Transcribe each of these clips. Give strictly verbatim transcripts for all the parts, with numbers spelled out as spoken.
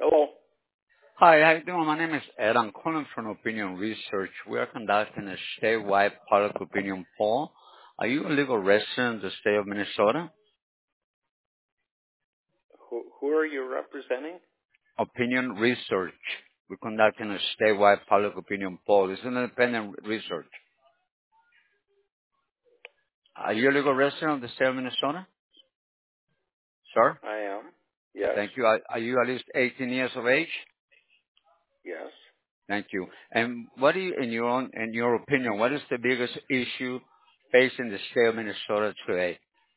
Hello. Hi, how you doing? My name is Ed. I'm calling from Opinion Research. We are conducting a statewide public opinion poll. Are you a legal resident of the state of Minnesota? Who, who are you representing? Opinion Research. We're conducting a statewide public opinion poll. It's an independent research. Are you a legal resident of the state of Minnesota? Sir? I am. Yes. Thank you. Are, are you at least eighteen years of age? Yes. Thank you. And what do you, in your own, in your opinion, what is the biggest issue facing the state of Minnesota today?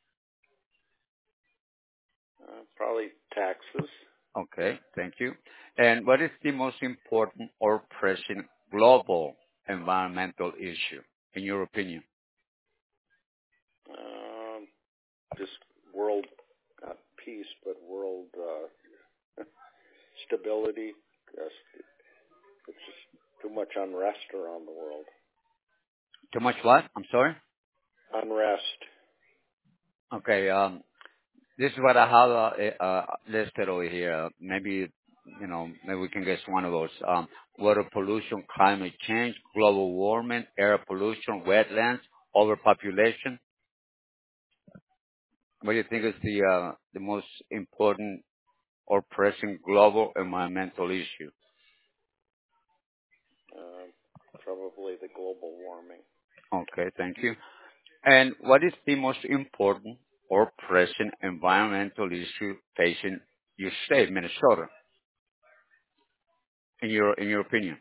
Uh, probably taxes. Okay, thank you. And what is the most important or pressing global environmental issue, in your opinion? Um, just world, not peace, but world uh, stability. Yes. It's just too much unrest around the world. Too much what? I'm sorry? Unrest. Okay, um, this is what I have uh, uh, listed over here. Uh, maybe, you know, maybe we can guess one of those. Um, water pollution, climate change, global warming, air pollution, wetlands, overpopulation. What do you think is the uh, the most important or pressing global environmental issue? Uh, probably the global warming. Okay, thank you. And what is the most important or pressing environmental issue facing your state, Minnesota, in your in your opinion?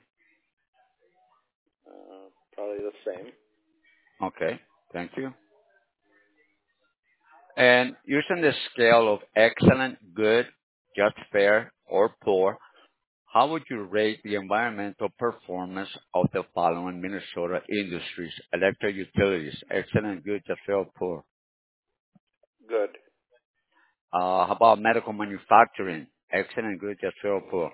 Uh, probably the same. Okay, thank you. And using the scale of excellent, good, just fair, or poor, how would you rate the environmental performance of the following Minnesota industries? Electric utilities, excellent, good, just fair, or poor. Good. Uh, how about medical manufacturing? Excellent, good, just fair, or poor.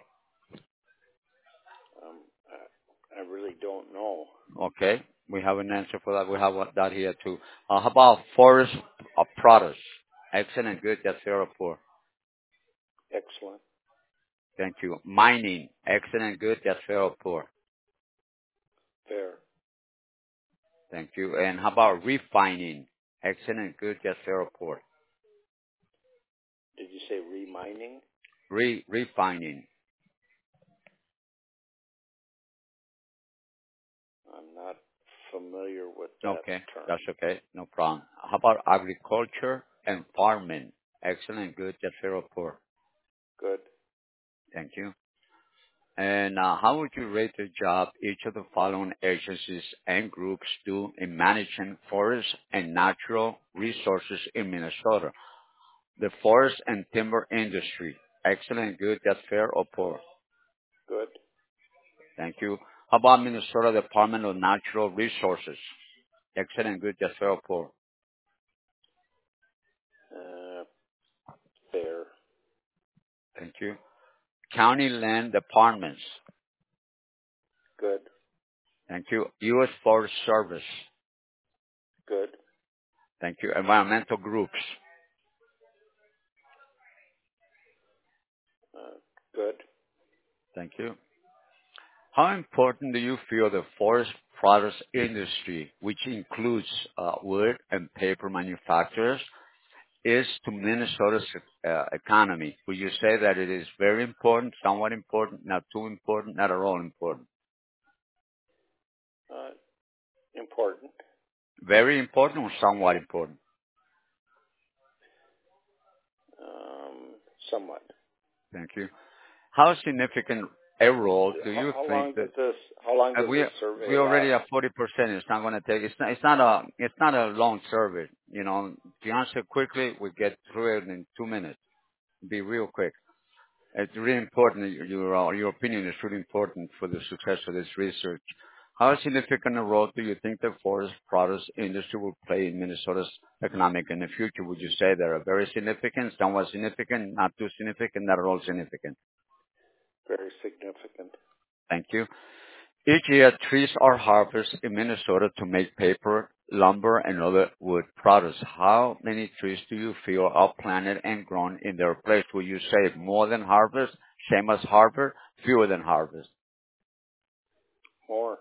Um, I, I really don't know. Okay, we have an answer for that. We have that here too. Uh, how about forest uh, products? Excellent, good, just fair, or poor. Excellent. Thank you. Mining, excellent, good, just fair, or poor. Fair. Thank you. And how about refining? Excellent, good, just fair, or poor. Did you say remining? Re refining. I'm not familiar with that Okay, term. that's okay, no problem. How about agriculture and farming? Excellent, good, just fair, or poor. Good. Thank you. And uh, how would you rate the job each of the following agencies and groups do in managing forests and natural resources in Minnesota? The forest and timber industry. Excellent, good, just fair, or poor? Good. Thank you. How about Minnesota Department of Natural Resources? Excellent, good, just fair, or poor? Uh, fair. Thank you. County Land Departments. Good. Thank you. U S Forest Service. Good. Thank you. Environmental groups. Uh, good. Thank you. How important do you feel the forest products industry, which includes uh, wood and paper manufacturers, is to Minnesota's uh, economy? Would you say that it is very important, somewhat important, not too important, not at all important? Uh, important. Very important or somewhat important? Um, somewhat. Thank you. How significant a role do How, you how think long that does this? How long uh, does we this survey we already last? have forty percent? It's not going to take. It's not. It's not a. It's not a long survey. You know, to answer quickly, we get through it in two minutes. Be real quick. It's really important. Your your your opinion is really important for the success of this research. How significant a role do you think the forest products industry will play in Minnesota's economic in the future? Would you say they're very significant, somewhat significant, not too significant, not at all significant? Very significant. Thank you. Each year, trees are harvested in Minnesota to make paper, lumber, and other wood products. How many trees do you feel are planted and grown in their place? Would you say more than harvest, same as harvest, fewer than harvest? More.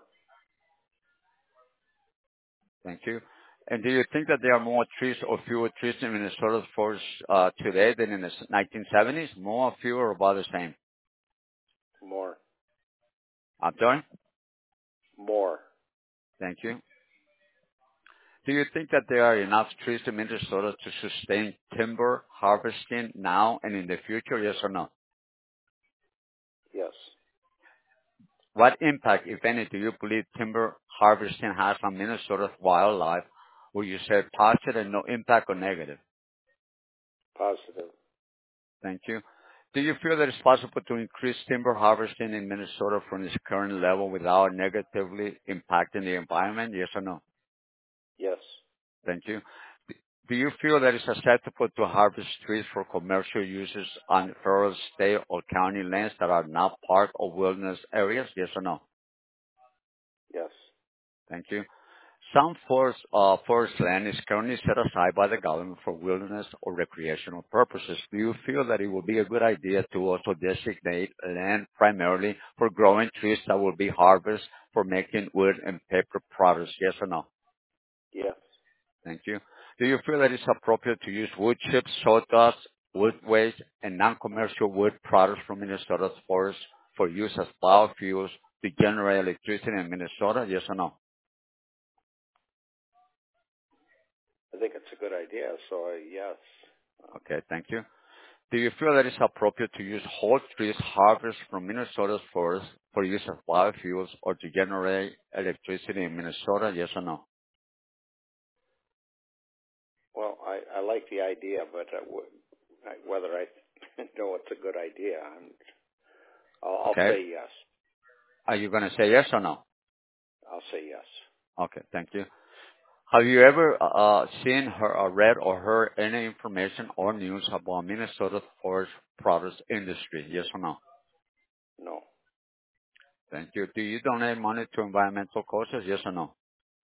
Thank you. And do you think that there are more trees or fewer trees in Minnesota's forests uh, today than in the nineteen seventies? More, fewer, or about the same? More. I'm sorry? More. Thank you. Do you think that there are enough trees in Minnesota to sustain timber harvesting now and in the future? Yes or no? Yes. What impact, if any, do you believe timber harvesting has on Minnesota's wildlife? Would you say positive and no impact or negative? Positive. Thank you. Do you feel that it's possible to increase timber harvesting in Minnesota from its current level without negatively impacting the environment? Yes or no? Yes. Thank you. Do you feel that it's acceptable to harvest trees for commercial uses on federal, state, or county lands that are not part of wilderness areas? Yes or no? Yes. Thank you. Some forest, uh, forest land is currently set aside by the government for wilderness or recreational purposes. Do you feel that it would be a good idea to also designate land primarily for growing trees that will be harvested for making wood and paper products? Yes or no? Yes. Thank you. Do you feel that it's appropriate to use wood chips, sawdust, wood waste, and non-commercial wood products from Minnesota's forests for use as biofuels to generate electricity in Minnesota? Yes or no? I think it's a good idea, so uh, yes. Okay, thank you. Do you feel that it's appropriate to use whole trees harvested from Minnesota's forests for use as biofuels or to generate electricity in Minnesota? Yes or no? Well, I, I like the idea, but I w- I, whether I know it's a good idea, I'm, I'll, I'll Okay. say yes. Are you going to say yes or no? I'll say yes. Okay, thank you. Have you ever uh, seen her, or read or heard any information or news about Minnesota's forest products industry? Yes or no? No. Thank you. Do you donate money to environmental causes? Yes or no?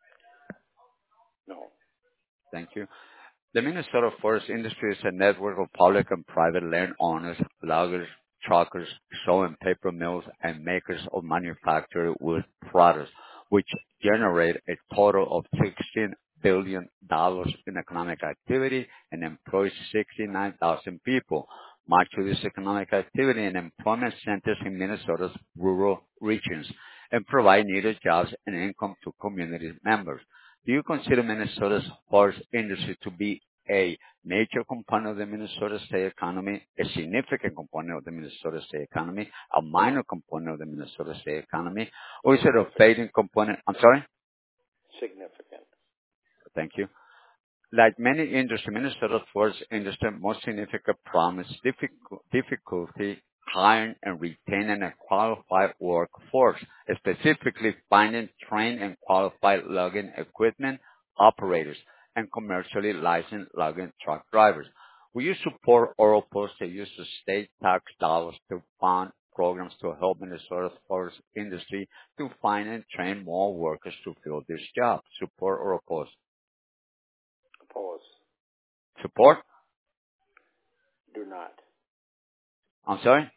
No. Thank you. The Minnesota forest industry is a network of public and private landowners, loggers, truckers, saw and paper mills, and makers of manufactured wood products, which generate a total of sixteen billion dollars in economic activity and employs sixty-nine thousand people. Much of this economic activity and employment centers in Minnesota's rural regions and provide needed jobs and income to community members. Do you consider Minnesota's forest industry to be a major component of the Minnesota state economy, a significant component of the Minnesota state economy, a minor component of the Minnesota state economy, or is it a fading component? I'm sorry? Significant. Thank you. Like many industries, Minnesota's forest industry most significant problem is difficult, difficulty hiring and retaining a qualified workforce, specifically finding trained and qualified logging equipment operators and commercially licensed logging truck drivers. Will you support or oppose the use of state tax dollars to fund programs to help Minnesota's forest industry to find and train more workers to fill this job? Support or oppose? Oppose. Support? Do not. I'm sorry?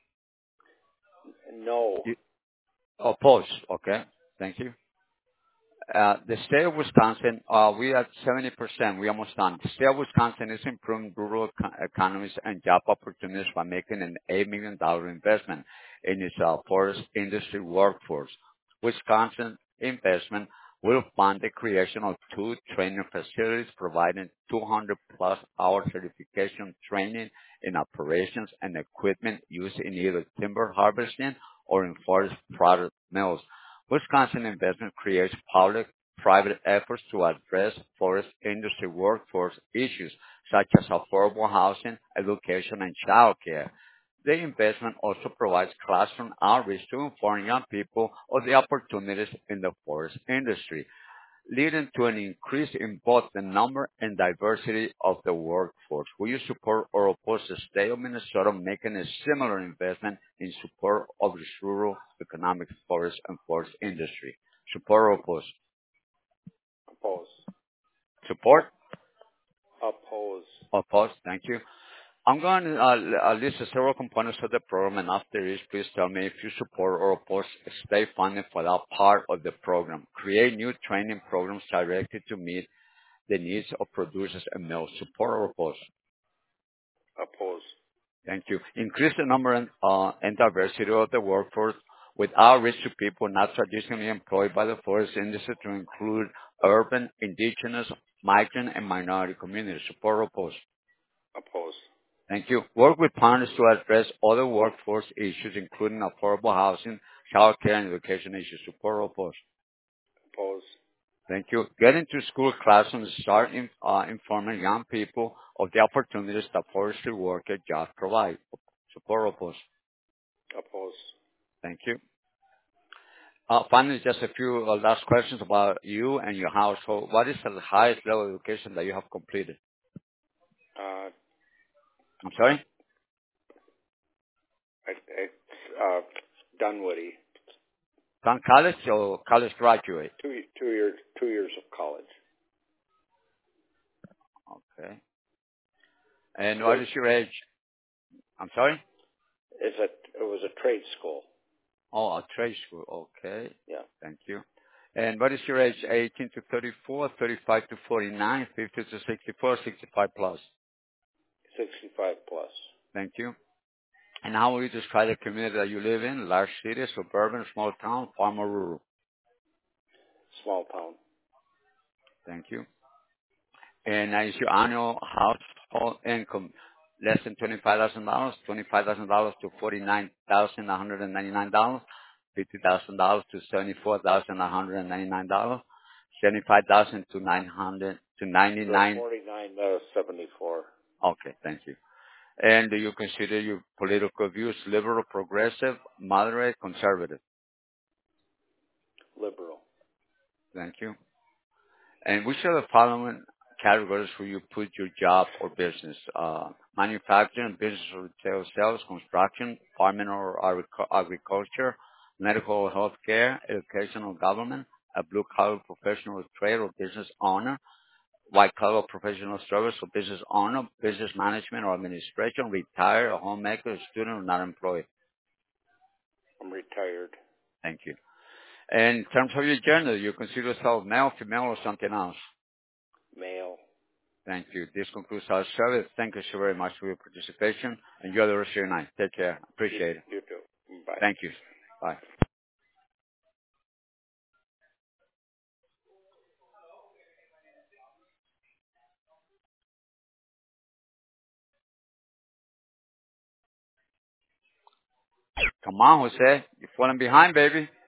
No. You, oppose. Okay. Thank you. Uh, the state of Wisconsin, uh, we at seventy percent. We almost done. The state of Wisconsin is improving rural eco- economies and job opportunities by making an eight million dollars investment in its uh, forest industry workforce. Wisconsin investment will fund the creation of two training facilities providing two hundred plus hour certification training in operations and equipment used in either timber harvesting or in forest product mills. Wisconsin investment creates public-private efforts to address forest industry workforce issues such as affordable housing, education, and childcare. The investment also provides classroom outreach to inform young people of the opportunities in the forest industry, leading to an increase in both the number and diversity of the workforce. Will you support or oppose the state of Minnesota making a similar investment in support of its rural economic forest and forest industry? Support or oppose? Oppose. Support? Oppose. Oppose. Thank you. I'm going to uh, l- uh, list several components of the program, and after each, please tell me if you support or oppose state funding for that part of the program. Create new training programs directed to meet the needs of producers and mills. Support or oppose? Oppose. Thank you. Increase the number and, uh, and diversity of the workforce with outreach to people not traditionally employed by the forest industry to include urban, indigenous, migrant, and minority communities. Support or oppose? Oppose. Thank you. Work with partners to address other workforce issues, including affordable housing, childcare, and education issues. Support or oppose? Oppose. Thank you. Get into school classrooms and start in, uh, informing young people of the opportunities that forestry work at jobs provide. Support or oppose? Oppose. Thank you. Uh, finally, just a few uh, last questions about you and your household. What is the highest level of education that you have completed? Uh, I'm sorry? I, I, uh, Dunwoody. From college or college graduate? Two two years two years of college. Okay. And what Trade. is your age? I'm sorry? It's a it was a trade school. Oh, a trade school. Okay. Yeah. Thank you. And what is your age? eighteen to thirty-four, thirty-five to forty-nine, fifty to sixty-four, sixty-five plus. Sixty-five plus. Thank you. And how will you describe the community that you live in? Large city, suburban, small town, farm or rural? Small town. Thank you. And uh, is your annual household income less than twenty-five thousand dollars, twenty-five thousand dollars to forty-nine thousand one hundred ninety-nine dollars, fifty thousand dollars to seventy-four thousand one hundred ninety-nine dollars, seventy-five thousand dollars to nine hundred to So ninety-nine? forty-nine to seventy-four. Okay, thank you. And do you consider your political views liberal, progressive, moderate, conservative? Liberal. Thank you. And which are the following categories will you put your job or business? Uh, manufacturing, business or retail sales, construction, farming or agric- agriculture, medical or healthcare, educational government, a blue collar professional trade or business owner, white collar professional service or business owner, business management or administration, retired, a homemaker, a student or not employed. I'm retired. Thank you. And in terms of your gender, you consider yourself male, female, or something else? Male. Thank you. This concludes our service. Thank you so very much for your participation. Enjoy the rest of your night. Take care. You, Appreciate it. you too. Bye. Thank you. Bye. Come on, Jose. You're falling behind, baby.